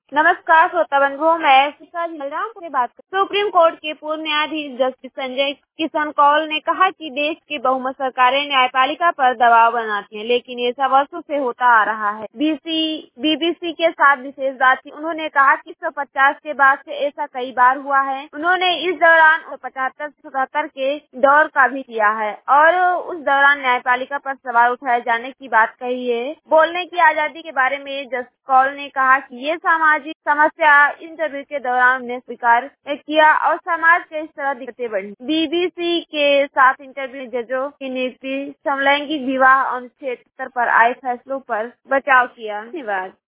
नमस्कार श्रोता बंधुओं, मैं शिखा बलरामपुर से बात कर। सुप्रीम कोर्ट के पूर्व न्यायाधीश जस्टिस संजय किशन कौल ने कहा कि देश की बहुमत सरकारें न्यायपालिका पर दबाव बनाती हैं, लेकिन ये सब वर्षों से होता आ रहा है। बीबीसी के साथ विशेष बात की उन्होंने कहा कि 1950 के बाद से ऐसा कई बार हुआ है। उन्होंने इस दौरान 75-77 के दौर का भी किया है और उस दौरान न्यायपालिका पर सवाल उठाए जाने की बात कही है। बोलने की आजादी के बारे में जस्टिस कौल ने कहा कि ये सामाजिक समस्या इंटरव्यू के दौरान उन्हें स्वीकार किया और समाज के इस तरह दिक्कतें बढ़ी। बीबीसी के साथ इंटरव्यू जजों की नियुक्ति, समलैंगिक विवाह और 76 पर आए फैसलों पर बचाव किया। धन्यवाद।